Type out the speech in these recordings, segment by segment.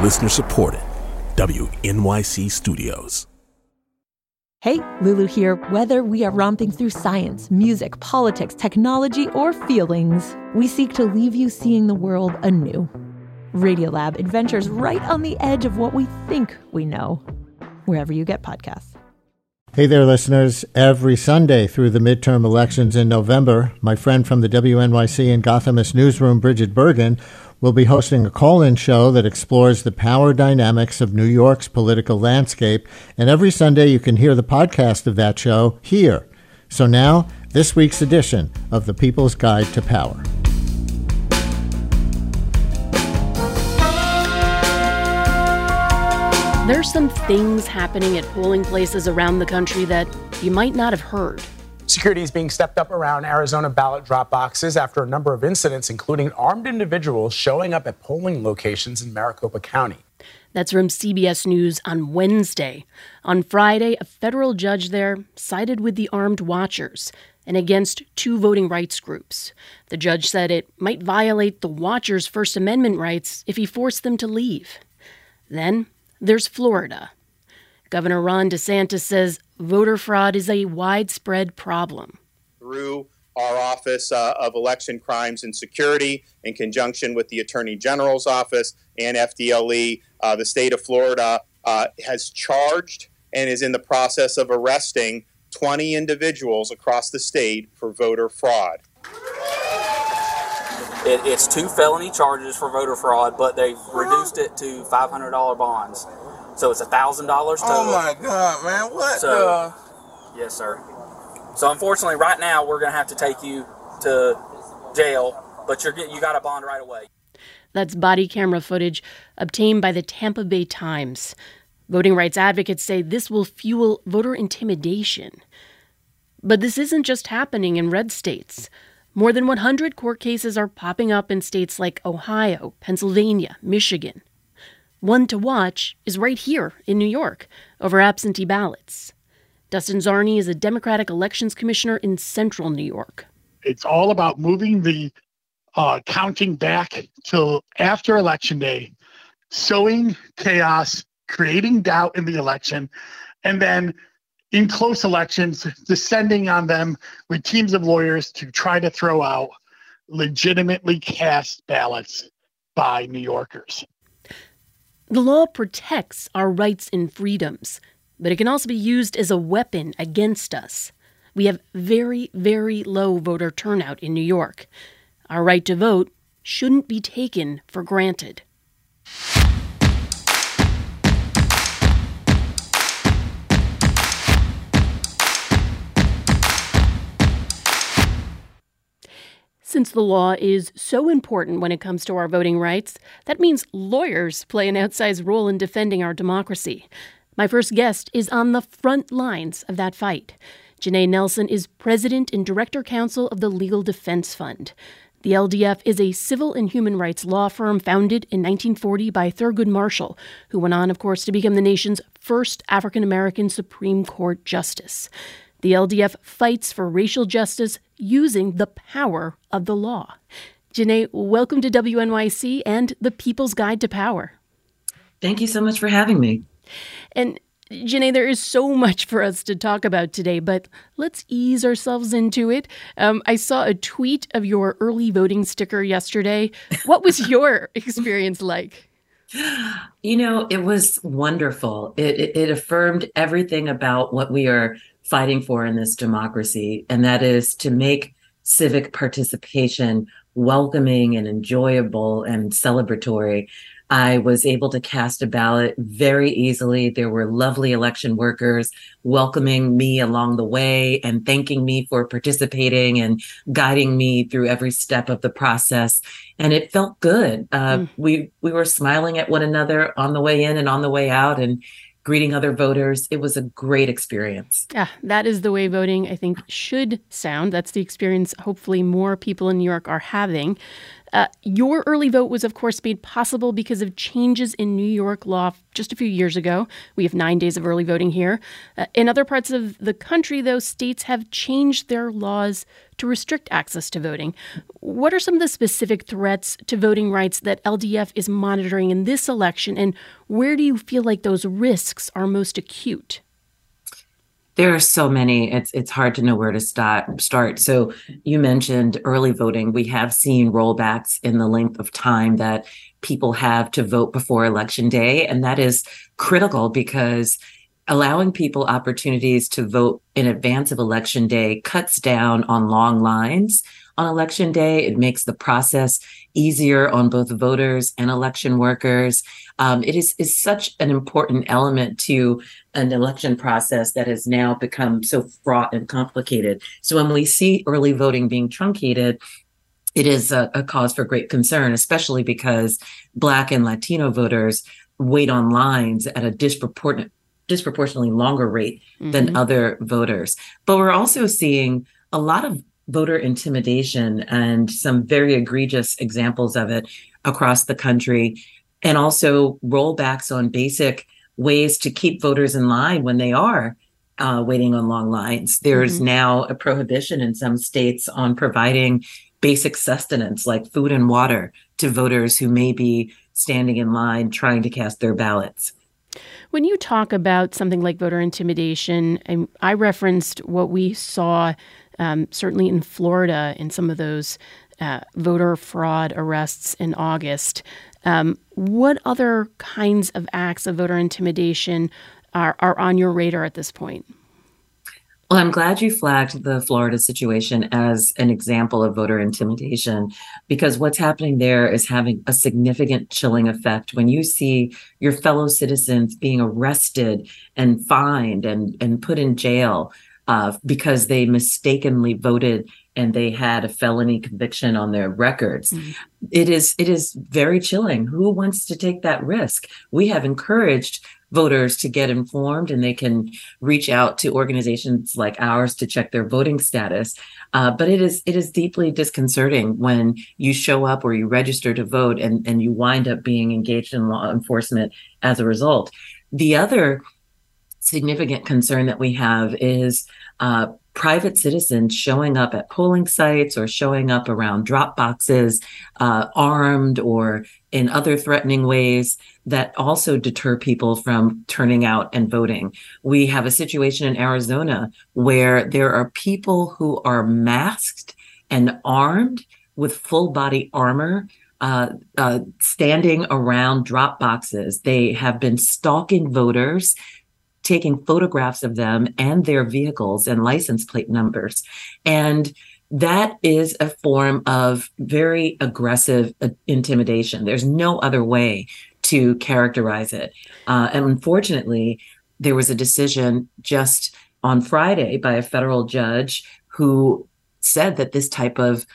Listener supported. WNYC Studios. Hey, Lulu here. Whether we are romping through science, music, politics, technology, or feelings, we seek to leave you seeing the world anew. Radiolab adventures right on the edge of what we think we know, wherever you get podcasts. Hey there, listeners. Every Sunday through the midterm elections in November, my friend from the WNYC and Gothamist newsroom, Bridget Bergen, will be hosting a call-in show that explores the power dynamics of New York's political landscape. And every Sunday you can hear the podcast of that show here. So now, this week's edition of The People's Guide to Power. There's some things happening at polling places around the country that you might not have heard. Security is being stepped up around Arizona ballot drop boxes after a number of incidents, including armed individuals showing up at polling locations in Maricopa County. That's from CBS News on Wednesday. On Friday, a federal judge there sided with the armed watchers and against two voting rights groups. The judge said it might violate the watchers' First Amendment rights if he forced them to leave. Then there's Florida. Governor Ron DeSantis says voter fraud is a widespread problem. Through our Office of Election Crimes and Security, in conjunction with the Attorney General's Office and FDLE, the state of Florida has charged and is in the process of arresting 20 individuals across the state for voter fraud. It's 2 felony charges for voter fraud, but they've reduced it to $500 bonds. So it's $1,000 total. Oh my God, man! What? Yes, sir. So unfortunately, right now we're going to have to take you to jail, but you got a bond right away. That's body camera footage obtained by the Tampa Bay Times. Voting rights advocates say this will fuel voter intimidation. But this isn't just happening in red states. More than 100 court cases are popping up in states like Ohio, Pennsylvania, Michigan. One to watch is right here in New York over absentee ballots. Dustin Czarny is a Democratic Elections Commissioner in central New York. It's all about moving the counting back till after Election Day, sowing chaos, creating doubt in the election, and then in close elections, descending on them with teams of lawyers to try to throw out legitimately cast ballots by New Yorkers. The law protects our rights and freedoms, but it can also be used as a weapon against us. We have very, very low voter turnout in New York. Our right to vote shouldn't be taken for granted. Since the law is so important when it comes to our voting rights, that means lawyers play an outsized role in defending our democracy. My first guest is on the front lines of that fight. Janae Nelson is president and director counsel of the Legal Defense Fund. The LDF is a civil and human rights law firm founded in 1940 by Thurgood Marshall, who went on, of course, to become the nation's first African-American Supreme Court justice. The LDF fights for racial justice using the power of the law. Janae, welcome to WNYC and The People's Guide to Power. Thank you so much for having me. And Janae, there is so much for us to talk about today, but let's ease ourselves into it. I saw a tweet of your early voting sticker yesterday. What was your experience like? You know, it was wonderful. It affirmed everything about what we are fighting for in this democracy, and that is to make civic participation welcoming and enjoyable and celebratory. I was able to cast a ballot very easily. There were lovely election workers welcoming me along the way and thanking me for participating and guiding me through every step of the process. And it felt good. We were smiling at one another on the way in and on the way out and greeting other voters. It was a great experience. Yeah, that is the way voting, I think, should sound. That's the experience hopefully more people in New York are having. Your early vote was, of course, made possible because of changes in New York law just a few years ago. We have 9 days of early voting here. In other parts of the country, though, states have changed their laws to restrict access to voting. What are some of the specific threats to voting rights that LDF is monitoring in this election, and where do you feel like those risks are most acute? There are so many. It's hard to know where to start. So you mentioned early voting. We have seen rollbacks in the length of time that people have to vote before Election Day. And that is critical because allowing people opportunities to vote in advance of Election Day cuts down on long lines on Election Day. It makes the process easier on both voters and election workers. It is such an important element to an election process that has now become so fraught and complicated. So when we see early voting being truncated, it is a cause for great concern, especially because Black and Latino voters wait on lines at a disproportionately longer rate than other voters. But we're also seeing a lot of voter intimidation and some very egregious examples of it across the country, and also rollbacks on basic ways to keep voters in line when they are waiting on long lines. There's now a prohibition in some states on providing basic sustenance like food and water to voters who may be standing in line trying to cast their ballots. When you talk about something like voter intimidation, I referenced what we saw certainly in Florida in some of those voter fraud arrests in August. What other kinds of acts of voter intimidation are on your radar at this point? Well, I'm glad you flagged the Florida situation as an example of voter intimidation, because what's happening there is having a significant chilling effect. When you see your fellow citizens being arrested and fined and put in jail because they mistakenly voted and they had a felony conviction on their records. It is very chilling. Who wants to take that risk? We have encouraged voters to get informed, and they can reach out to organizations like ours to check their voting status. But it is deeply disconcerting when you show up or you register to vote and you wind up being engaged in law enforcement as a result. The other significant concern that we have is private citizens showing up at polling sites or showing up around drop boxes, armed or in other threatening ways that also deter people from turning out and voting. We have a situation in Arizona where there are people who are masked and armed with full body armor standing around drop boxes. They have been stalking voters, taking photographs of them and their vehicles and license plate numbers. And that is a form of very aggressive intimidation. There's no other way to characterize it. And unfortunately, there was a decision just on Friday by a federal judge who said that this type of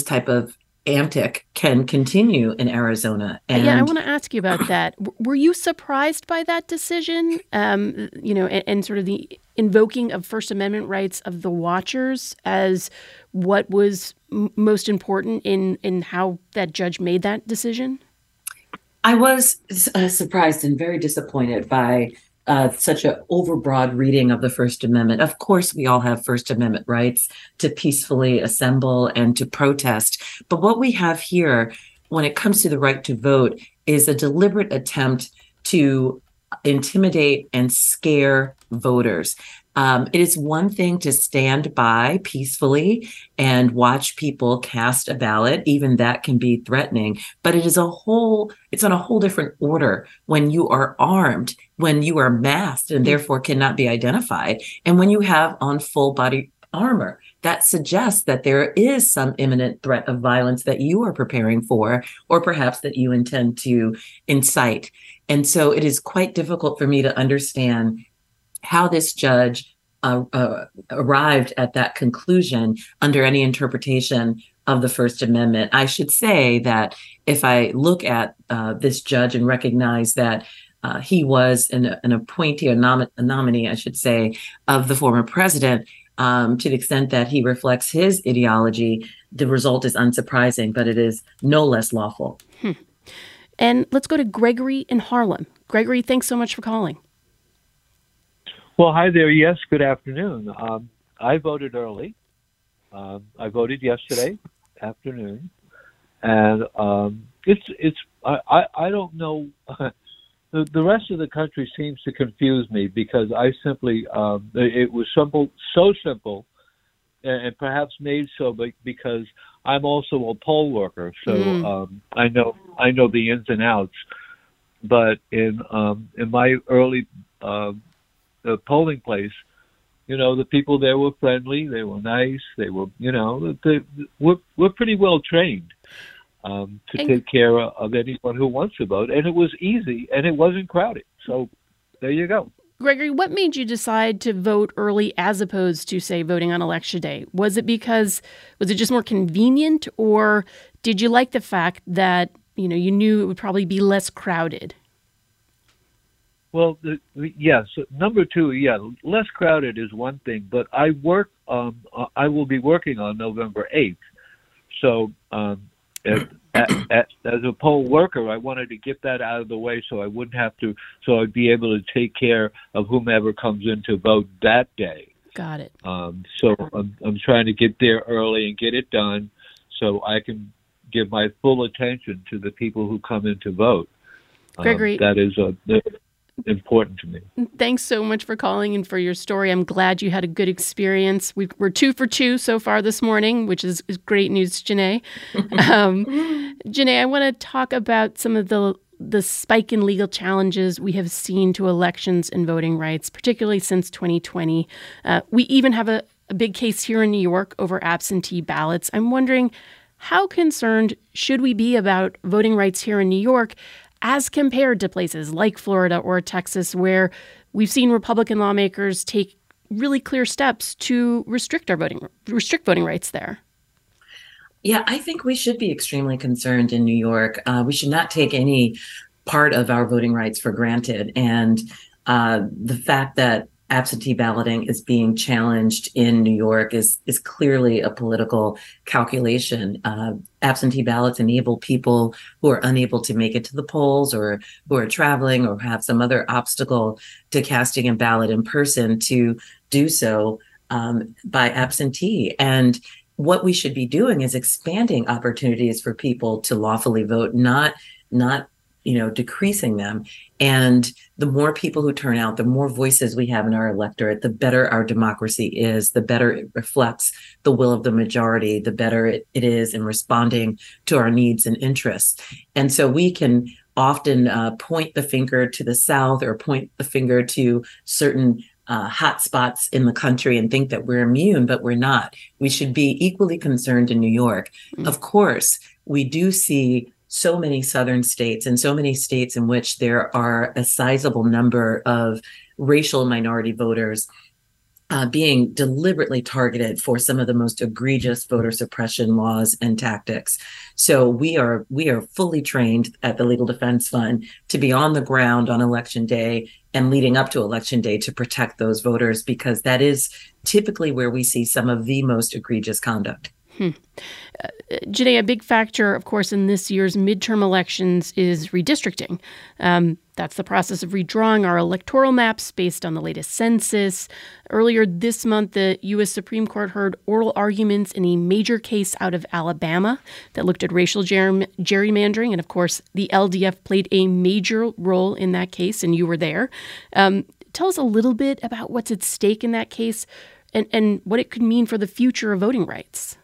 antic can continue in Arizona. And I want to ask you about that. Were you surprised by that decision? And sort of the invoking of First Amendment rights of the watchers as what was most important in how that judge made that decision? I was surprised and very disappointed by such an overbroad reading of the First Amendment. Of course, we all have First Amendment rights to peacefully assemble and to protest. But what we have here, when it comes to the right to vote, is a deliberate attempt to intimidate and scare voters. It is one thing to stand by peacefully and watch people cast a ballot. Even that can be threatening, but it's on a whole different order when you are armed, when you are masked and therefore cannot be identified, and when you have on full body armor. That suggests that there is some imminent threat of violence that you are preparing for, or perhaps that you intend to incite. And so it is quite difficult for me to understand how this judge arrived at that conclusion under any interpretation of the First Amendment. I should say that if I look at this judge and recognize that he was an appointee, a nominee, I should say, of the former president, To the extent that he reflects his ideology, the result is unsurprising, but it is no less lawful. And let's go to Gregory in Harlem. Gregory, thanks so much for calling. Well, hi there. Yes, good afternoon. I voted early. I voted yesterday afternoon, and I don't know. The rest of the country seems to confuse me because I simply it was so simple, and perhaps made so because I'm also a poll worker, so I know the ins and outs. But in my early polling place, the people there were friendly, they were nice, they were we're pretty well trained to take care of anyone who wants to vote, and it was easy and it wasn't crowded. So there you go. Gregory, what made you decide to vote early as opposed to, say, voting on Election Day? Was it just more convenient, or did you like the fact that, you knew it would probably be less crowded? Well, yes. Number two, less crowded is one thing, but I will be working on November 8th. So as a poll worker, I wanted to get that out of the way so I wouldn't have to, so I'd be able to take care of whomever comes in to vote that day. Got it. So I'm trying to get there early and get it done so I can give my full attention to the people who come in to vote. Gregory. That is important to me. Thanks so much for calling and for your story. I'm glad you had a good experience. We're 2 for 2 so far this morning, which is great news, Janae. Janae, I want to talk about some of the spike in legal challenges we have seen to elections and voting rights, particularly since 2020. We even have a big case here in New York over absentee ballots. I'm wondering, how concerned should we be about voting rights here in New York as compared to places like Florida or Texas, where we've seen Republican lawmakers take really clear steps to restrict voting rights there? Yeah, I think we should be extremely concerned in New York. We should not take any part of our voting rights for granted. And the fact that absentee balloting is being challenged in New York is clearly a political calculation. Absentee ballots enable people who are unable to make it to the polls or who are traveling or have some other obstacle to casting a ballot in person to do so by absentee. And what we should be doing is expanding opportunities for people to lawfully vote, not decreasing them. And the more people who turn out, the more voices we have in our electorate, the better our democracy is, the better it reflects the will of the majority, the better it is in responding to our needs and interests. And so we can often point the finger to the South or point the finger to certain hot spots in the country and think that we're immune, but we're not. We should be equally concerned in New York. Of course, we do see so many southern states and so many states in which there are a sizable number of racial minority voters being deliberately targeted for some of the most egregious voter suppression laws and tactics. So we are fully trained at the Legal Defense Fund to be on the ground on Election Day and leading up to Election Day to protect those voters, because that is typically where we see some of the most egregious conduct. Janae, a big factor, of course, in this year's midterm elections is redistricting. That's the process of redrawing our electoral maps based on the latest census. Earlier this month, the U.S. Supreme Court heard oral arguments in a major case out of Alabama that looked at racial gerrymandering. And of course, the LDF played a major role in that case, and you were there. Tell us a little bit about what's at stake in that case and what it could mean for the future of voting rights.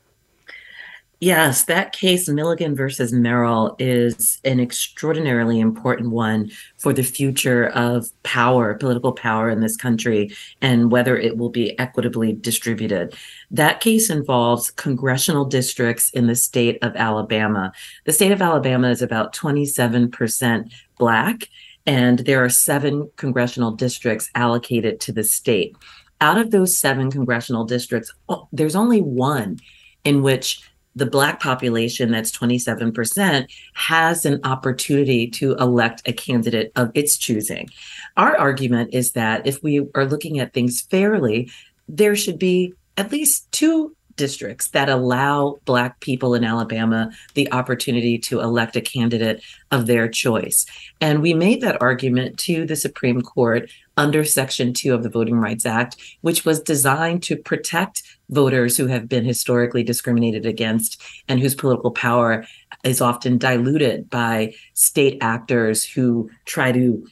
Yes, that case, Milligan versus Merrill, is an extraordinarily important one for the future of power, political power in this country, and whether it will be equitably distributed. That case involves congressional districts in the state of Alabama. The state of Alabama is about 27% Black, and there are 7 congressional districts allocated to the state. Out of those 7 congressional districts, there's only one in which the Black population, that's 27%, has an opportunity to elect a candidate of its choosing. Our argument is that if we are looking at things fairly, there should be at least 2 districts that allow Black people in Alabama the opportunity to elect a candidate of their choice. And we made that argument to the Supreme Court under Section 2 of the Voting Rights Act, which was designed to protect voters who have been historically discriminated against and whose political power is often diluted by state actors who try to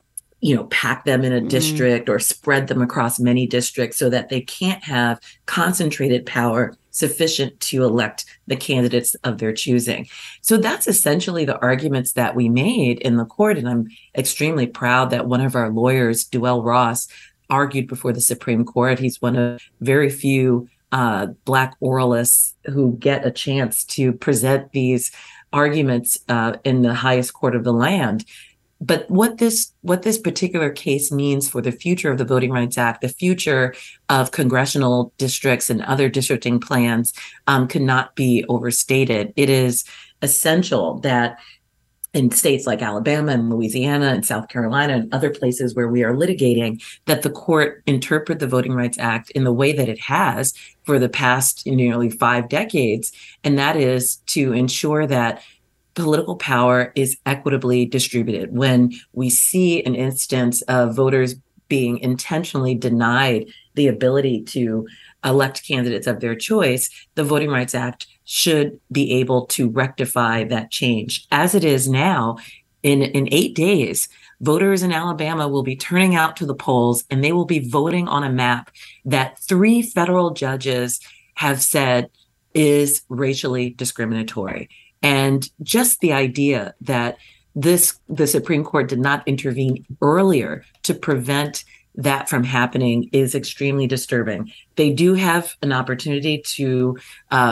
pack them in a district or spread them across many districts so that they can't have concentrated power sufficient to elect the candidates of their choosing. So that's essentially the arguments that we made in the court. And I'm extremely proud that one of our lawyers, Duell Ross, argued before the Supreme Court. He's one of very few Black oralists who get a chance to present these arguments in the highest court of the land. But what this particular case means for the future of the Voting Rights Act, the future of congressional districts and other districting plans cannot be overstated. It is essential that in states like Alabama and Louisiana and South Carolina and other places where we are litigating, that the court interpret the Voting Rights Act in the way that it has for the past nearly 5 decades, and that is to ensure that political power is equitably distributed. When we see an instance of voters being intentionally denied the ability to elect candidates of their choice, the Voting Rights Act should be able to rectify that change. As it is now, in 8 days, voters in Alabama will be turning out to the polls and they will be voting on a map that 3 federal judges have said is racially discriminatory. And just the idea that the Supreme Court did not intervene earlier to prevent that from happening is extremely disturbing. They do have an opportunity to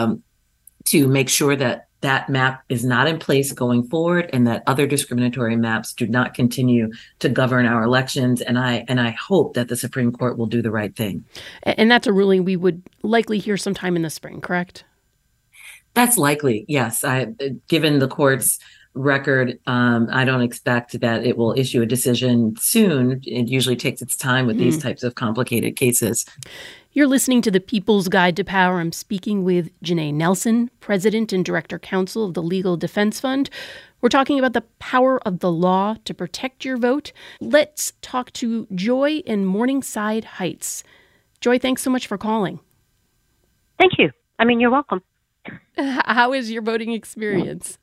make sure that that map is not in place going forward and that other discriminatory maps do not continue to govern our elections. And I hope that the Supreme Court will do the right thing. And that's a ruling we would likely hear sometime in the spring, correct? That's likely, yes. Given the court's record, I don't expect that it will issue a decision soon. It usually takes its time with these types of complicated cases. You're listening to The People's Guide to Power. I'm speaking with Janae Nelson, President and Director Counsel of the Legal Defense Fund. We're talking about the power of the law to protect your vote. Let's talk to Joy in Morningside Heights. Joy, thanks so much for calling. Thank you. You're welcome. How is your voting experience?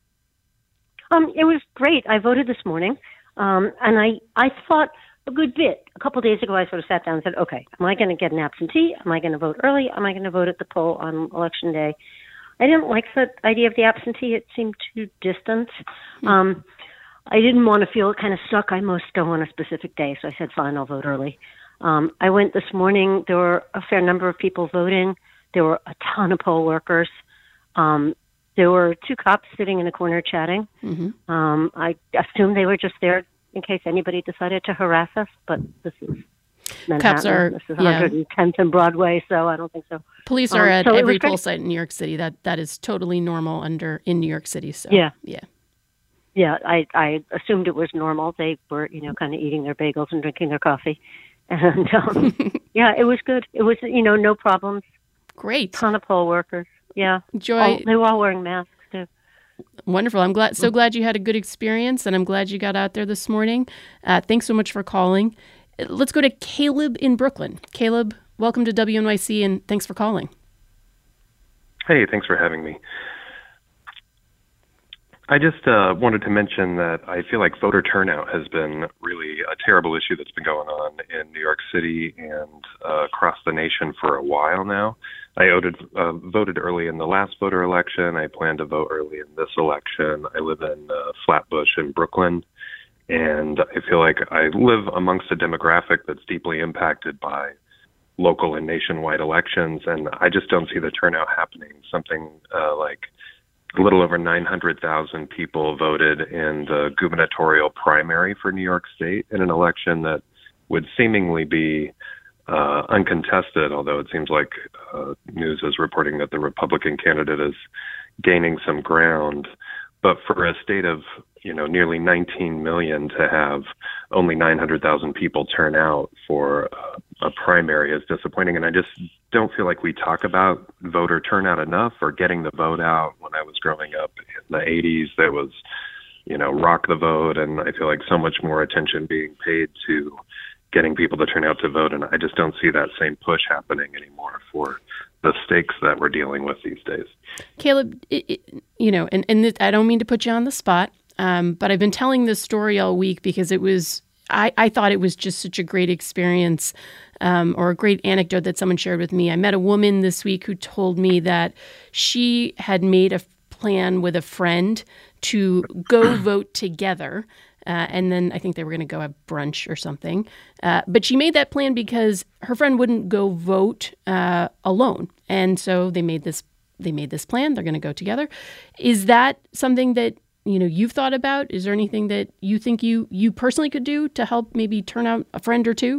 It was great. I voted this morning, and I thought a good bit. A couple of days ago, I sort of sat down and said, okay, am I going to get an absentee? Am I going to vote early? Am I going to vote at the poll on Election Day? I didn't like the idea of the absentee. It seemed too distant. I didn't want to feel kind of stuck. I must go on a specific day, so I said, fine, I'll vote early. I went this morning. There were a fair number of people voting. There were a ton of poll workers. There were 2 cops sitting in a corner chatting. I assumed they were just there in case anybody decided to harass us, but this is Manhattan. This is 110th and Broadway, so I don't think so. Police are at every poll site in New York City. That is totally normal in New York City. So yeah. I assumed it was normal. They were, kind of eating their bagels and drinking their coffee, and it was good. It was, no problems. Great. Ton of poll workers. Yeah. Joy. They were all wearing masks, too. Wonderful. I'm so glad you had a good experience, and I'm glad you got out there this morning. Thanks so much for calling. Let's go to Caleb in Brooklyn. Caleb, welcome to WNYC, and thanks for calling. Hey, thanks for having me. I just wanted to mention that I feel like voter turnout has been really a terrible issue that's been going on in New York City and across the nation for a while now. I voted early in the last voter election. I plan to vote early in this election. I live in Flatbush in Brooklyn, and I feel like I live amongst a demographic that's deeply impacted by local and nationwide elections, and I just don't see the turnout happening. Something like a little over 900,000 people voted in the gubernatorial primary for New York State in an election that would seemingly be uncontested, although it seems like news is reporting that the Republican candidate is gaining some ground. But for a state of, nearly 19 million to have only 900,000 people turn out for a primary is disappointing. And I just don't feel like we talk about voter turnout enough, or getting the vote out. When I was growing up in the 80s, there was, rock the vote. And I feel like so much more attention being paid to getting people to turn out to vote. And I just don't see that same push happening anymore for the stakes that we're dealing with these days. Caleb, I don't mean to put you on the spot, but I've been telling this story all week because I thought it was just such a great experience, or a great anecdote that someone shared with me. I met a woman this week who told me that she had made a plan with a friend to go vote together. And then I think they were going to go have brunch or something. But she made that plan because her friend wouldn't go vote alone. And so they made this plan. They're going to go together. Is that something that, you've thought about? Is there anything that you think you personally could do to help maybe turn out a friend or two?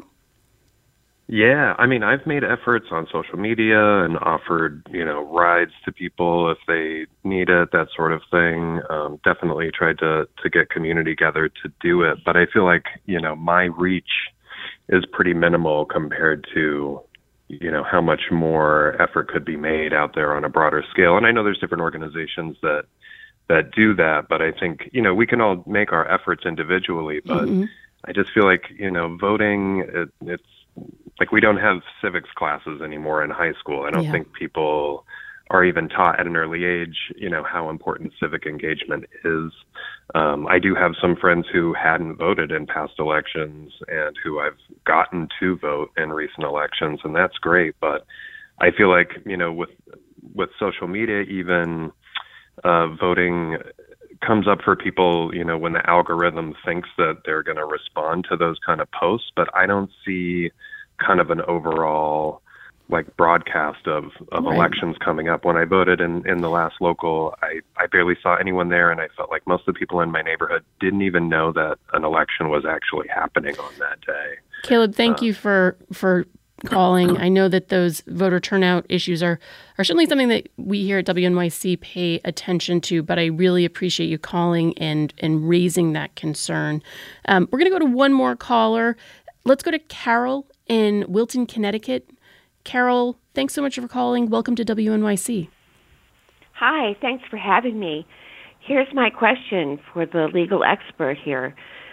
Yeah, I mean, I've made efforts on social media and offered, rides to people if they need it, that sort of thing. Definitely tried to get community together to do it. But I feel like, my reach is pretty minimal compared to, how much more effort could be made out there on a broader scale. And I know there's different organizations that do that, but I think, we can all make our efforts individually. But I just feel like, voting, it's like we don't have civics classes anymore in high school. I don't think people are even taught at an early age, how important civic engagement is. I do have some friends who hadn't voted in past elections and who I've gotten to vote in recent elections, and that's great. But I feel like, with social media, even voting comes up for people, when the algorithm thinks that they're going to respond to those kind of posts, but I don't see kind of an overall broadcast of right. Elections coming up. When I voted in the last local, I barely saw anyone there, and I felt like most of the people in my neighborhood didn't even know that an election was actually happening on that day. Caleb, thank you for calling. I know that those voter turnout issues are certainly something that we here at WNYC pay attention to, but I really appreciate you calling and raising that concern. We're going to go to one more caller. Let's go to Carol in Wilton, Connecticut. Carol, thanks so much for calling. Welcome to WNYC. Hi, thanks for having me. Here's my question for the legal expert here.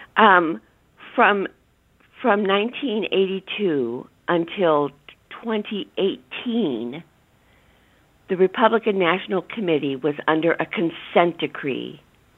From 1982 until 2018, the Republican National Committee was under a consent decree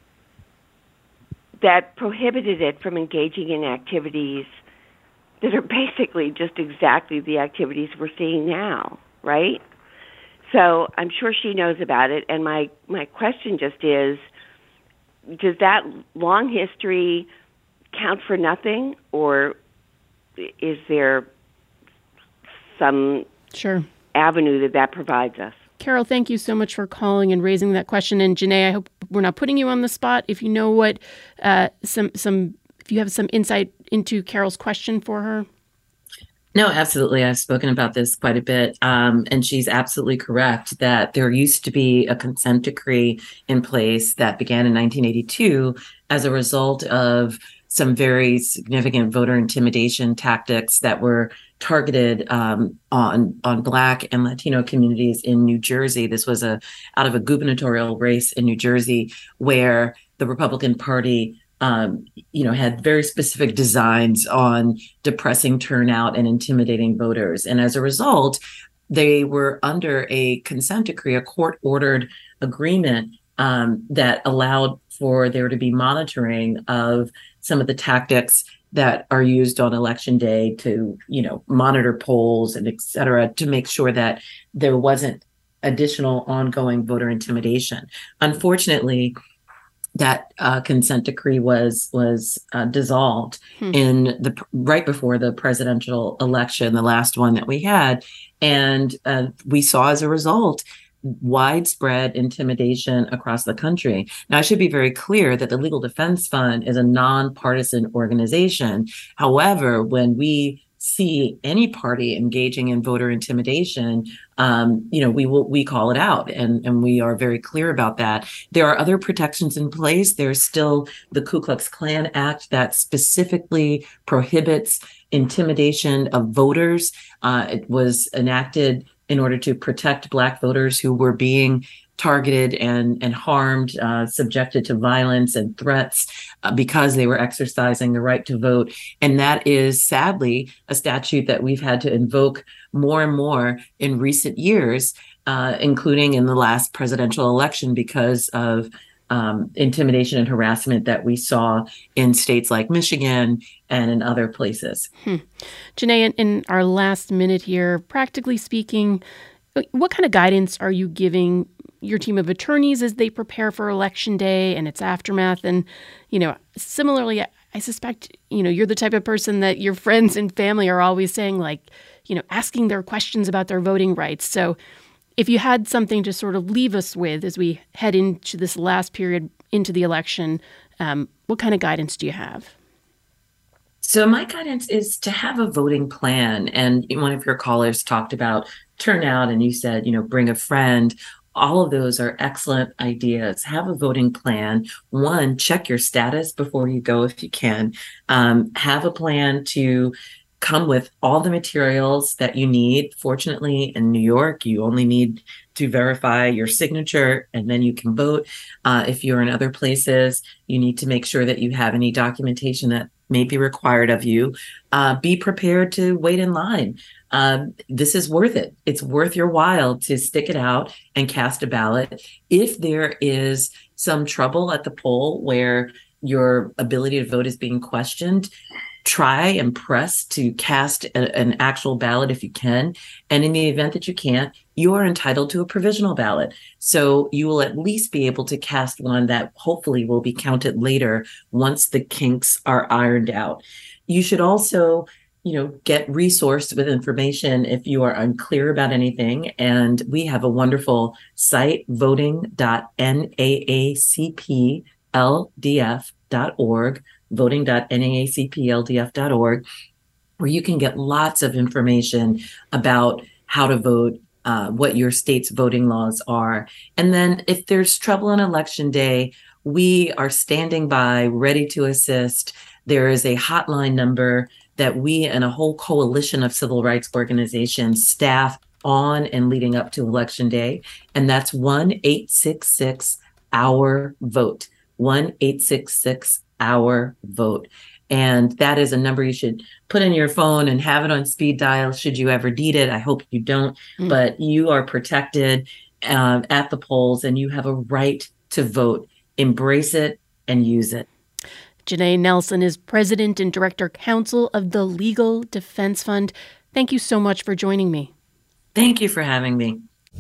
that prohibited it from engaging in activities that are basically just exactly the activities we're seeing now, right? So I'm sure she knows about it, and my question just is, does that long history count for nothing, or is there some avenue that provides us? Carol, thank you so much for calling and raising that question. And Janae, I hope we're not putting you on the spot. If you know what if you have some insight into Carol's question for her. No, absolutely. I've spoken about this quite a bit. And she's absolutely correct that there used to be a consent decree in place that began in 1982 as a result of some very significant voter intimidation tactics that were targeted on Black and Latino communities in New Jersey. This was out of a gubernatorial race in New Jersey where the Republican Party had very specific designs on depressing turnout and intimidating voters. And as a result, they were under a consent decree, a court-ordered agreement that allowed for there to be monitoring of some of the tactics that are used on election day to, monitor polls and et cetera, to make sure that there wasn't additional ongoing voter intimidation. Unfortunately, that consent decree was dissolved right before the presidential election, the last one that we had, and we saw as a result widespread intimidation across the country. Now, I should be very clear that the Legal Defense Fund is a nonpartisan organization. However, when we see any party engaging in voter intimidation, we call it out, and we are very clear about that. There are other protections in place. There's still the Ku Klux Klan Act that specifically prohibits intimidation of voters. It was enacted in order to protect Black voters who were being targeted and harmed, subjected to violence and threats because they were exercising the right to vote. And that is sadly a statute that we've had to invoke more and more in recent years, including in the last presidential election because of intimidation and harassment that we saw in states like Michigan and in other places. Janae, in our last minute here, practically speaking, what kind of guidance are you giving your team of attorneys as they prepare for Election Day and its aftermath? And, similarly, I suspect, you're the type of person that your friends and family are always saying, asking their questions about their voting rights. So if you had something to sort of leave us with as we head into this last period into the election, what kind of guidance do you have? So my guidance is to have a voting plan. And one of your callers talked about turnout, and you said, bring a friend. All of those are excellent ideas. Have a voting plan. One, check your status before you go if you can. Have a plan to come with all the materials that you need. Fortunately, in New York, you only need to verify your signature and then you can vote. If you're in other places, you need to make sure that you have any documentation that may be required of you. Be prepared to wait in line. This is worth it. It's worth your while to stick it out and cast a ballot. If there is some trouble at the poll where your ability to vote is being questioned, try and press to cast an actual ballot if you can. And in the event that you can't, you are entitled to a provisional ballot. So you will at least be able to cast one that hopefully will be counted later once the kinks are ironed out. You should also, get resourced with information if you are unclear about anything. And we have a wonderful site, voting.naacpldf.org, voting.naacpldf.org, where you can get lots of information about how to vote, what your state's voting laws are. And then if there's trouble on Election Day, we are standing by, ready to assist. There is a hotline number that we and a whole coalition of civil rights organizations staff on and leading up to Election Day. And that's 1-866-OUR-VOTE, 1-866-OUR-VOTE. And that is a number you should put in your phone and have it on speed dial should you ever need it. I hope you don't, but you are protected at the polls and you have a right to vote. Embrace it and use it. Janae Nelson is president and director counsel of the Legal Defense Fund. Thank you so much for joining me. Thank you for having me.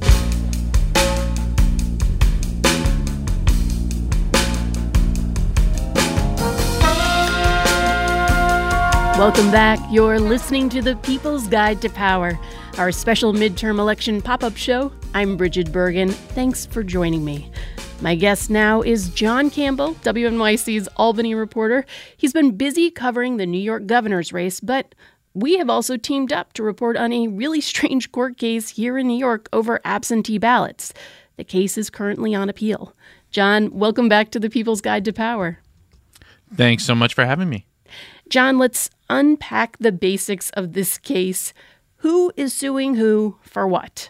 Welcome back. You're listening to The People's Guide to Power, our special midterm election pop-up show. I'm Bridget Bergen. Thanks for joining me. My guest now is John Campbell, WNYC's Albany reporter. He's been busy covering the New York governor's race, but we have also teamed up to report on a really strange court case here in New York over absentee ballots. The case is currently on appeal. John, welcome back to The People's Guide to Power. Thanks so much for having me. John, let's unpack the basics of this case. Who is suing who for what?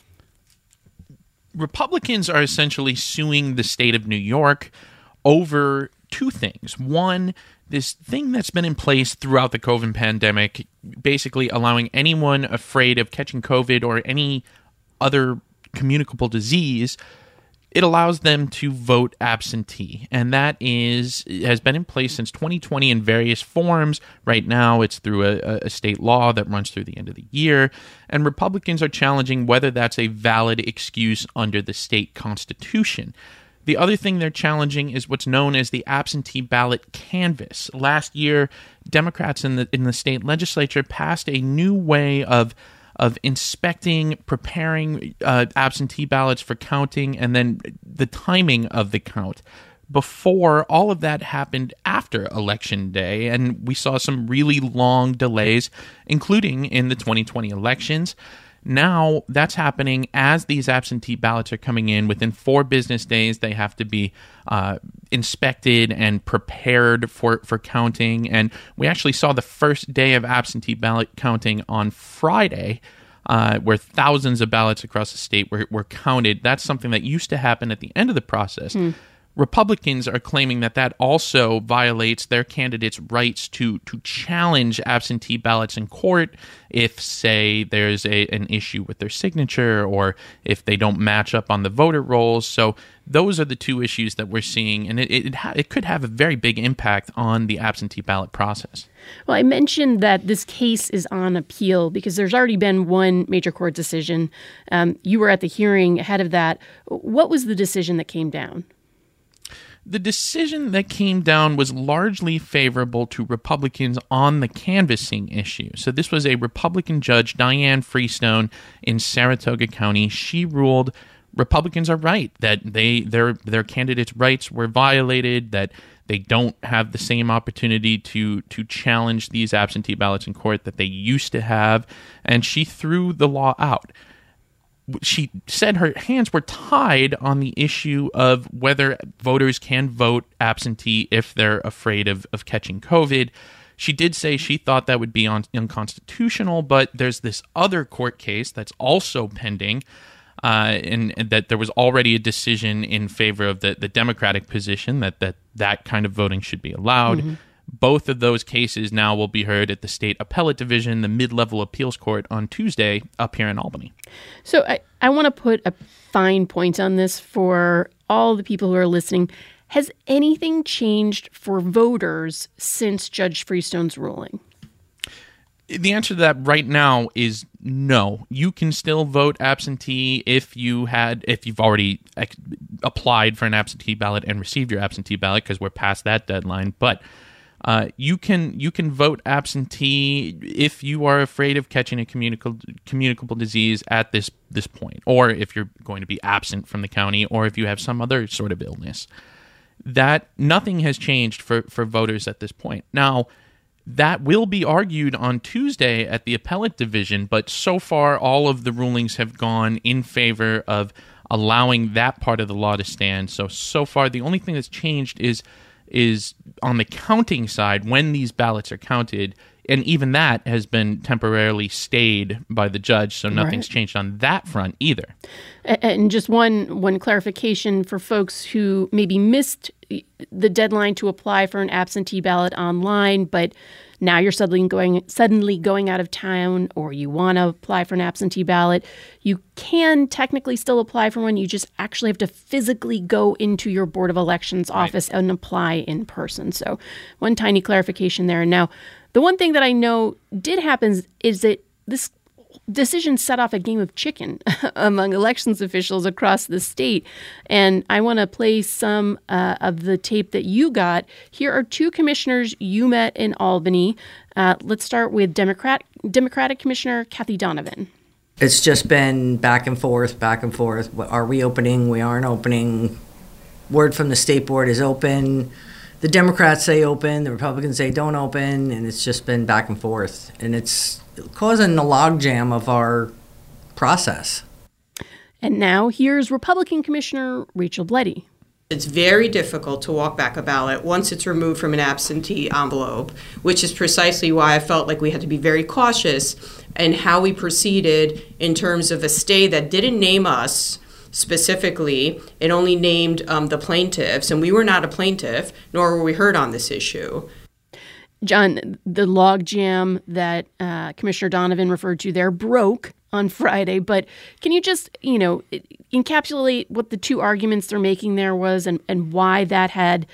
Republicans are essentially suing the state of New York over two things. One, this thing that's been in place throughout the COVID pandemic, basically allowing anyone afraid of catching COVID or any other communicable disease, it allows them to vote absentee. And that has been in place since 2020 in various forms. Right now, it's through a state law that runs through the end of the year. And Republicans are challenging whether that's a valid excuse under the state constitution. The other thing they're challenging is what's known as the absentee ballot canvass. Last year, Democrats in the state legislature passed a new way of inspecting, preparing absentee ballots for counting, and then the timing of the count. before. All of that happened after Election Day, and we saw some really long delays, including in the 2020 elections. Now that's happening as these absentee ballots are coming in. Within 4 business days, they have to be inspected and prepared for counting. And we actually saw the first day of absentee ballot counting on Friday, where thousands of ballots across the state were counted. That's something that used to happen at the end of the process. Republicans are claiming that also violates their candidates' rights to challenge absentee ballots in court if, say, there's an issue with their signature or if they don't match up on the voter rolls. So those are the 2 issues that we're seeing, and it could have a very big impact on the absentee ballot process. Well, I mentioned that this case is on appeal because there's already been one major court decision. You were at the hearing ahead of that. What was the decision that came down? The decision that came down was largely favorable to Republicans on the canvassing issue. So this was a Republican judge, Diane Freestone, in Saratoga County. She ruled Republicans are right, that their candidates' rights were violated, that they don't have the same opportunity to challenge these absentee ballots in court that they used to have, and she threw the law out. She said her hands were tied on the issue of whether voters can vote absentee if they're afraid of catching COVID. She did say she thought that would be unconstitutional, but there's this other court case that's also pending, and that there was already a decision in favor of the Democratic position that kind of voting should be allowed. Mm-hmm. Both of those cases now will be heard at the State Appellate Division, the Mid-Level Appeals Court, on Tuesday up here in Albany. So I want to put a fine point on this for all the people who are listening. Has anything changed for voters since Judge Freestone's ruling? The answer to that right now is no. You can still vote absentee if you've already applied for an absentee ballot and received your absentee ballot, because we're past that deadline. But you can vote absentee if you are afraid of catching a communicable disease at this point, or if you're going to be absent from the county, or if you have some other sort of illness. That nothing has changed for voters at this point. Now, that will be argued on Tuesday at the Appellate Division, but so far all of the rulings have gone in favor of allowing that part of the law to stand. So far the only thing that's changed is on the counting side when these ballots are counted, and even that has been temporarily stayed by the judge, so nothing's changed on that front either. And just one clarification for folks who maybe missed the deadline to apply for an absentee ballot online, but now you're suddenly going out of town, or you want to apply for an absentee ballot. You can technically still apply for one. You just actually have to physically go into your Board of Elections office and apply in person. So one tiny clarification there. Now, the one thing that I know did happen is that this decision set off a game of chicken among elections officials across the state. And I want to play some of the tape that you got. Here are 2 commissioners you met in Albany. Let's start with Democratic Commissioner Kathy Donovan. It's just been back and forth. Are we opening? We aren't opening. Word from the state board is open. The Democrats say open, the Republicans say don't open, and it's just been back and forth. And it's causing a logjam of our process. And now here's Republican Commissioner Rachel Bleddy. It's very difficult to walk back a ballot once it's removed from an absentee envelope, which is precisely why I felt like we had to be very cautious in how we proceeded in terms of a stay that didn't name us specifically. It only named the plaintiffs, and we were not a plaintiff, nor were we heard on this issue. John, the logjam that Commissioner Donovan referred to there broke on Friday, but can you just, encapsulate what the 2 arguments they're making there was and why that had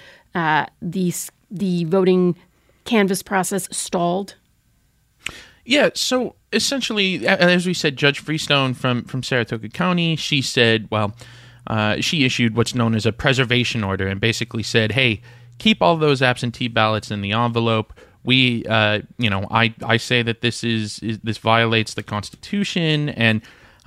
the voting canvass process stalled? Yeah, so essentially, as we said, Judge Freestone from Saratoga County, she said, she issued what's known as a preservation order and basically said, hey, keep all those absentee ballots in the envelope. We, I say that this violates the Constitution, and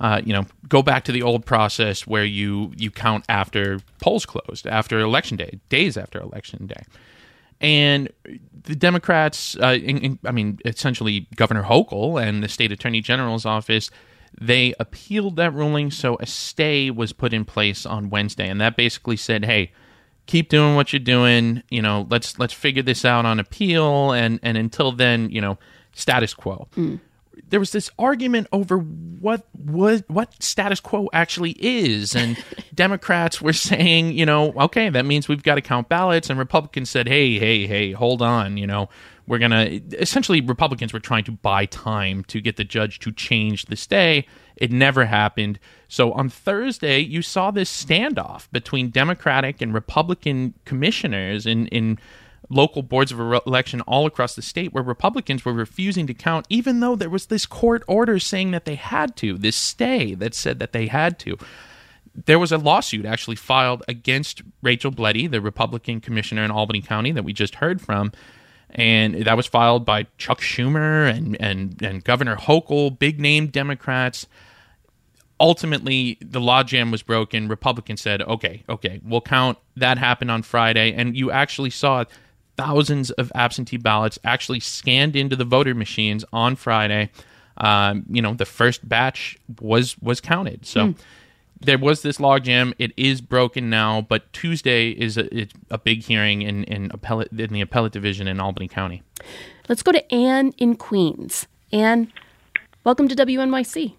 go back to the old process where you count after polls closed, after Election Day, days after Election Day. And the Democrats, essentially Governor Hochul and the state attorney general's office, they appealed that ruling, so a stay was put in place on Wednesday. And that basically said, hey, keep doing what you're doing, let's figure this out on appeal, and until then, status quo. There was this argument over what status quo actually is, and Democrats were saying, okay, that means we've got to count ballots, and Republicans said, hey, hold on, we're going to, essentially Republicans were trying to buy time to get the judge to change the stay. It never happened. So on Thursday, you saw this standoff between Democratic and Republican commissioners in local boards of election all across the state, where Republicans were refusing to count, even though there was this court order saying that they had to, this stay that said that they had to. There was a lawsuit actually filed against Rachel Bleddy, the Republican commissioner in Albany County that we just heard from, and that was filed by Chuck Schumer and Governor Hochul, big-name Democrats. Ultimately, the logjam was broken. Republicans said, okay, we'll count. That happened on Friday, and you actually saw thousands of absentee ballots actually scanned into the voter machines on Friday. The first batch was counted. So there was this logjam. It is broken now, but Tuesday is a big hearing in the appellate division in Albany County. Let's go to Anne in Queens. Anne, welcome to WNYC.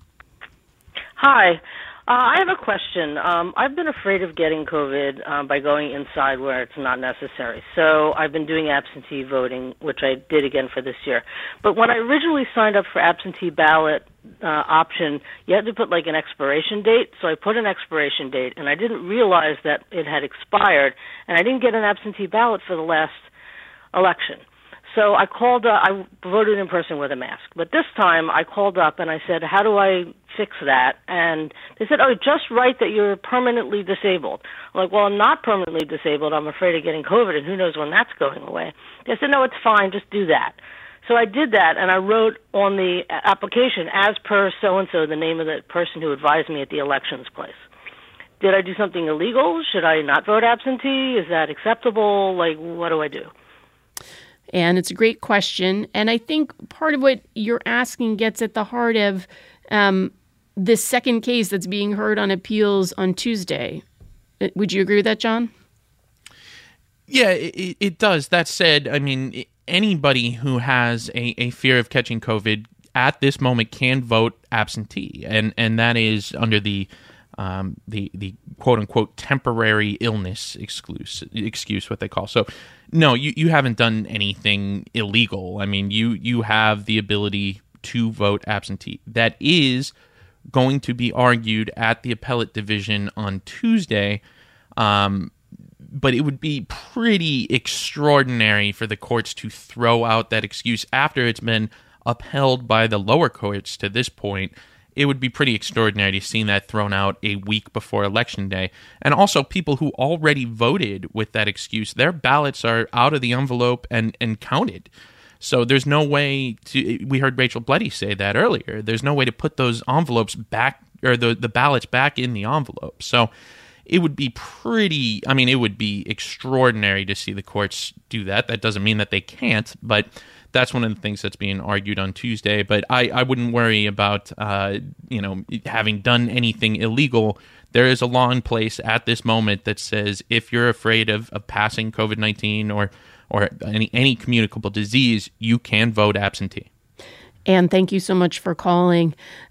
Hi. I have a question. I've been afraid of getting COVID by going inside where it's not necessary. So I've been doing absentee voting, which I did again for this year. But when I originally signed up for absentee ballot option, you had to put like an expiration date. So I put an expiration date, and I didn't realize that it had expired, and I didn't get an absentee ballot for the last election. So I called, I voted in person with a mask. But this time I called up and I said, how do I fix that? And they said, oh, just write that you're permanently disabled. I'm like, well, I'm not permanently disabled. I'm afraid of getting COVID, and who knows when that's going away. They said, no, it's fine. Just do that. So I did that, and I wrote on the application, as per so-and-so, the name of the person who advised me at the elections place. Did I do something illegal? Should I not vote absentee? Is that acceptable? Like, what do I do? And it's a great question. And I think part of what you're asking gets at the heart of this second case that's being heard on appeals on Tuesday. Would you agree with that, John? Yeah, it does. That said, I mean, anybody who has a fear of catching COVID at this moment can vote absentee. And that is under the quote-unquote temporary illness excuse, what they call. So, no, you haven't done anything illegal. I mean, you have the ability to vote absentee. That is going to be argued at the appellate division on Tuesday, but it would be pretty extraordinary for the courts to throw out that excuse after it's been upheld by the lower courts to this point. It would be pretty extraordinary to see that thrown out a week before Election Day. And also, people who already voted with that excuse, their ballots are out of the envelope and counted. So there's no way to, we heard Rachel Bleddy say that earlier, there's no way to put those envelopes back, or the ballots back in the envelope. So it would be it would be extraordinary to see the courts do that. That doesn't mean that they can't, but that's one of the things that's being argued on Tuesday. But I wouldn't worry about, having done anything illegal. There is a law in place at this moment that says if you're afraid of passing COVID-19 or any communicable disease, you can vote absentee. And thank you so much for calling.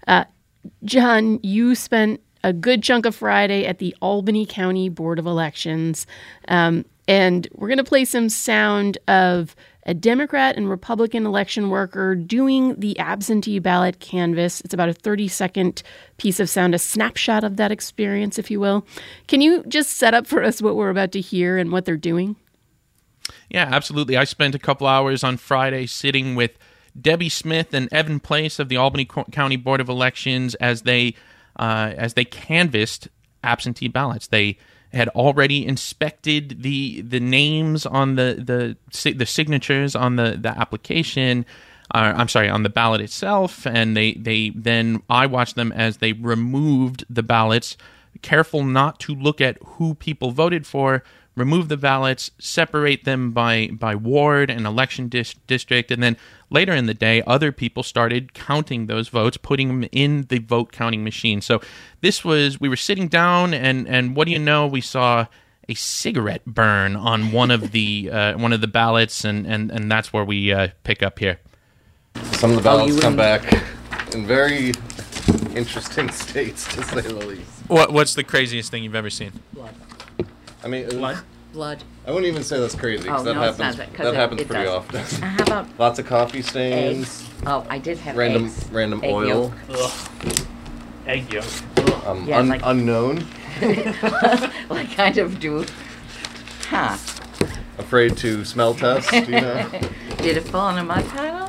John, you spent a good chunk of Friday at the Albany County Board of Elections. And we're going to play some sound of a Democrat and Republican election worker doing the absentee ballot canvass. It's about a 30-second piece of sound, a snapshot of that experience, if you will. Can you just set up for us what we're about to hear and what they're doing? Yeah, absolutely. I spent a couple hours on Friday sitting with Debbie Smith and Evan Place of the Albany County Board of Elections as they canvassed absentee ballots. They had already inspected the names on the signatures on the application. on the ballot itself, and I watched them as they removed the ballots, careful not to look at who people voted for, remove the ballots, separate them by ward and election district, and then later in the day, other people started counting those votes, putting them in the vote counting machine. So we were sitting down, and what do you know? We saw a cigarette burn on one of the ballots, and that's where we pick up here. Some of the ballots come back in very interesting states, to say the least. What's the craziest thing you've ever seen? Blood. I mean, Blood. I wouldn't even say that's crazy, because that happens pretty often. How about lots of coffee stains? Eggs. Oh, I did have random egg oil. Yolk. Egg yolk. Unknown. What kind of do? Huh. Afraid to smell test, do you know? Did it fall under my title?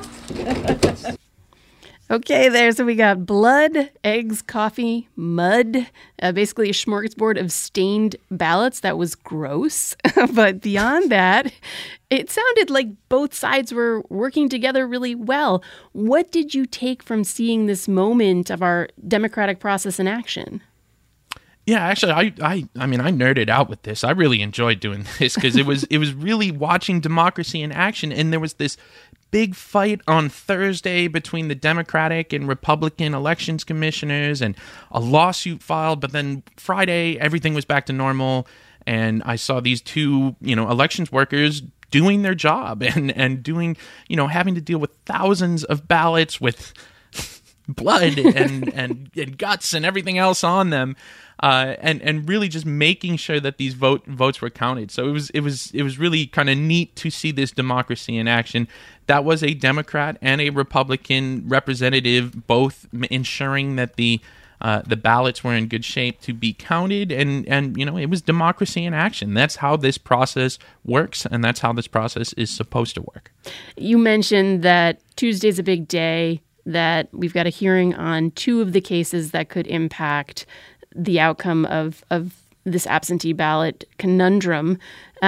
Okay, there. So we got blood, eggs, coffee, mud, basically a smorgasbord of stained ballots. That was gross. But beyond that, it sounded like both sides were working together really well. What did you take from seeing this moment of our democratic process in action? Yeah, actually, I nerded out with this. I really enjoyed doing this because it was really watching democracy in action, and there was this big fight on Thursday between the Democratic and Republican elections commissioners, and a lawsuit filed. But then Friday, everything was back to normal, and I saw these two, elections workers doing their job and doing, having to deal with thousands of ballots with blood and guts and everything else on them. And really just making sure that these votes were counted. So it was really kind of neat to see this democracy in action. That was a Democrat and a Republican representative, both ensuring that the ballots were in good shape to be counted, and it was democracy in action. That's how this process works, and that's how this process is supposed to work. You mentioned that Tuesday's a big day, that we've got a hearing on two of the cases that could impact the outcome of this absentee ballot conundrum.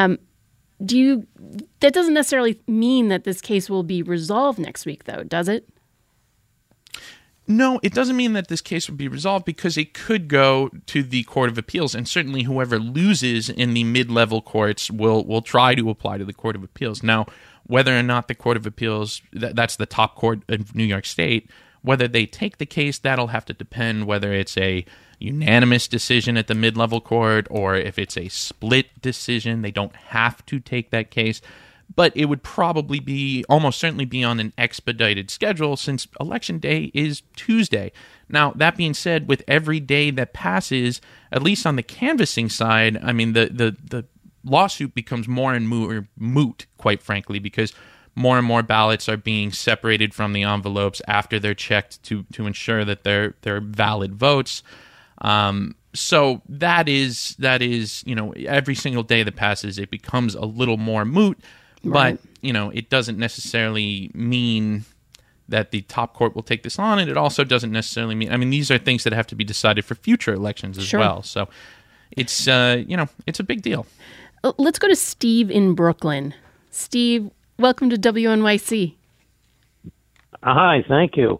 That doesn't necessarily mean that this case will be resolved next week, though, does it? No, it doesn't mean that this case will be resolved, because it could go to the Court of Appeals, and certainly whoever loses in the mid-level courts will try to apply to the Court of Appeals. Now, whether or not the Court of Appeals, that's the top court of New York State, whether they take the case, that'll have to depend whether it's a unanimous decision at the mid-level court or if it's a split decision. They don't have to take that case, but it would probably almost certainly be on an expedited schedule, since Election Day is Tuesday. Now, that being said, with every day that passes, at least on the canvassing side, I mean, the lawsuit becomes more and more moot, quite frankly, because more and more ballots are being separated from the envelopes after they're checked to ensure that they're valid votes. So that is every single day that passes, it becomes a little more moot. Right. But it doesn't necessarily mean that the top court will take this on, and it also doesn't necessarily mean. These are things that have to be decided for future elections as well. So it's it's a big deal. Let's go to Steve in Brooklyn. Steve, welcome to WNYC. Hi, thank you.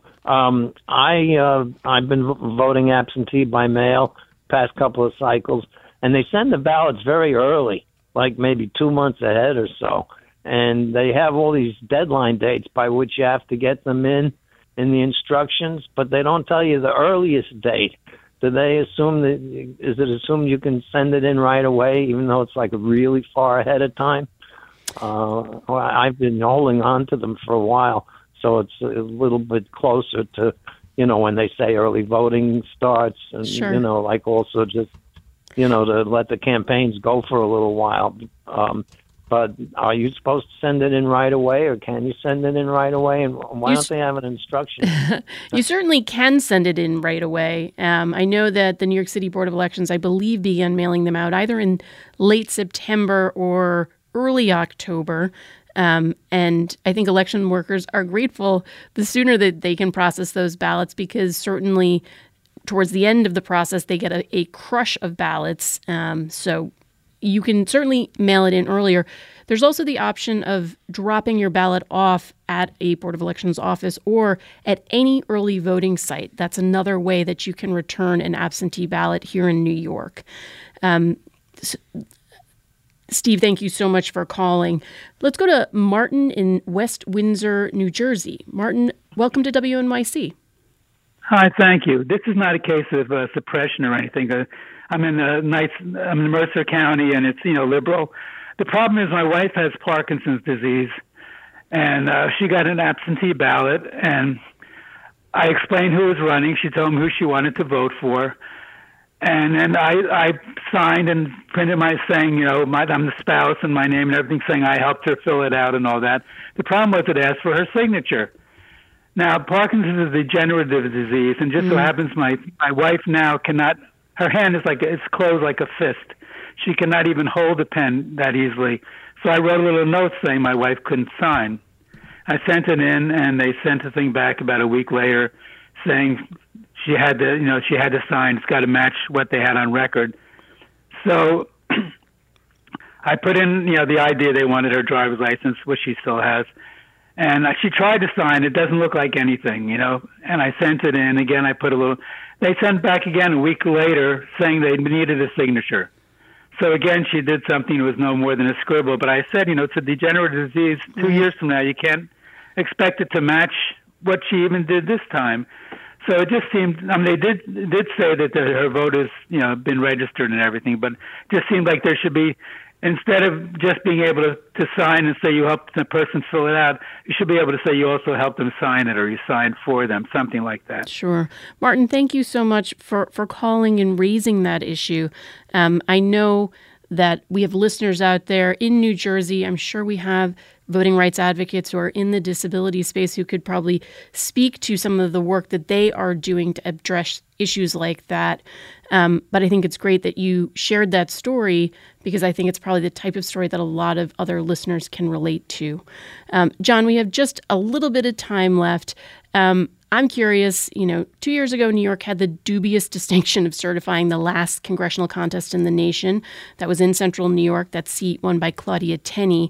I've been voting absentee by mail past couple of cycles, and they send the ballots very early, like maybe 2 months ahead or so. And they have all these deadline dates by which you have to get them in the instructions, but they don't tell you the earliest date. Do they assume is it assumed you can send it in right away, even though it's like really far ahead of time? I've been holding on to them for a while, so it's a little bit closer to, when they say early voting starts, and, sure. Like also just, to let the campaigns go for a little while. But are you supposed to send it in right away, or can you send it in right away? And why don't they have an instruction? You certainly can send it in right away. I know that the New York City Board of Elections, I believe, began mailing them out either in late September or early October. And I think election workers are grateful the sooner that they can process those ballots, because certainly towards the end of the process, they get a crush of ballots. So you can certainly mail it in earlier. There's also the option of dropping your ballot off at a Board of Elections office or at any early voting site. That's another way that you can return an absentee ballot here in New York. Steve, thank you so much for calling. Let's go to Martin in West Windsor, New Jersey. Martin, welcome to WNYC. Hi, thank you. This is not a case of suppression or anything. I'm in Mercer County, and it's liberal. The problem is my wife has Parkinson's disease, and she got an absentee ballot, and I explained who was running. She told me who she wanted to vote for. And then I signed and printed my saying, I'm the spouse and my name and everything, saying I helped her fill it out and all that. The problem was it asked for her signature. Now, Parkinson's is a degenerative disease, and just so happens my wife now cannot, her hand is it's closed like a fist. She cannot even hold a pen that easily. So I wrote a little note saying my wife couldn't sign. I sent it in, and they sent the thing back about a week later saying she had to sign. It's got to match what they had on record. So I put in, the idea they wanted her driver's license, which she still has. And she tried to sign. It doesn't look like anything, And I sent it in. Again, I put a little... They sent back again a week later saying they needed a signature. So again, she did something that was no more than a scribble. But I said, it's a degenerative disease. 2 years from now, you can't expect it to match what she even did this time. So it just seemed, they did say that her vote has, been registered and everything, but it just seemed like there should be, instead of just being able to sign and say you helped the person fill it out, you should be able to say you also helped them sign it or you signed for them, something like that. Sure. Martin, thank you so much for calling and raising that issue. I know that we have listeners out there in New Jersey. I'm sure we have voting rights advocates who are in the disability space who could probably speak to some of the work that they are doing to address issues like that. But I think it's great that you shared that story because I think it's probably the type of story that a lot of other listeners can relate to. John, we have just a little bit of time left. I'm curious, 2 years ago, New York had the dubious distinction of certifying the last congressional contest in the nation. That was in central New York, that seat won by Claudia Tenney.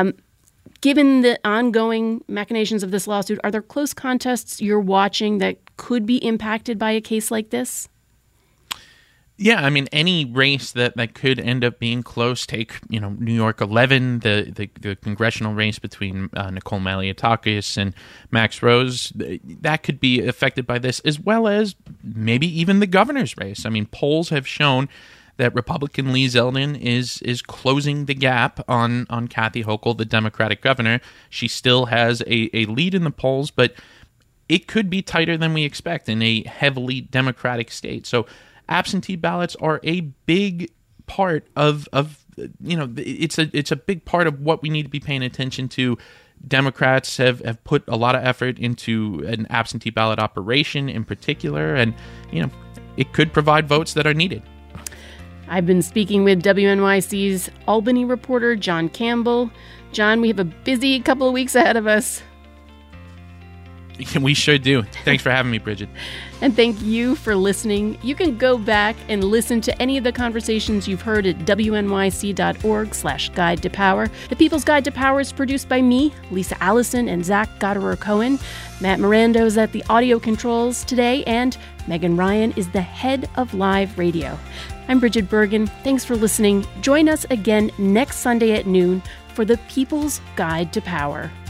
Given the ongoing machinations of this lawsuit, are there close contests you're watching that could be impacted by a case like this? Yeah, I mean, any race that could end up being close, take, New York 11, the congressional race between Nicole Malliotakis and Max Rose, that could be affected by this, as well as maybe even the governor's race. I mean, polls have shown that Republican Lee Zeldin is closing the gap on Kathy Hochul, the Democratic governor. She still has a lead in the polls, but it could be tighter than we expect in a heavily Democratic state. So absentee ballots are a big part of it's a big part of what we need to be paying attention to. Democrats have put a lot of effort into an absentee ballot operation in particular, and it could provide votes that are needed. I've been speaking with WNYC's Albany reporter, John Campbell. John, we have a busy couple of weeks ahead of us. We sure do. Thanks for having me, Bridget. And thank you for listening. You can go back and listen to any of the conversations you've heard at wnyc.org/Guide to Power. The People's Guide to Power is produced by me, Lisa Allison, and Zach Goderer-Cohen. Matt Mirando's at the audio controls today, and Megan Ryan is the head of live radio. I'm Bridget Bergen. Thanks for listening. Join us again next Sunday at noon for the People's Guide to Power.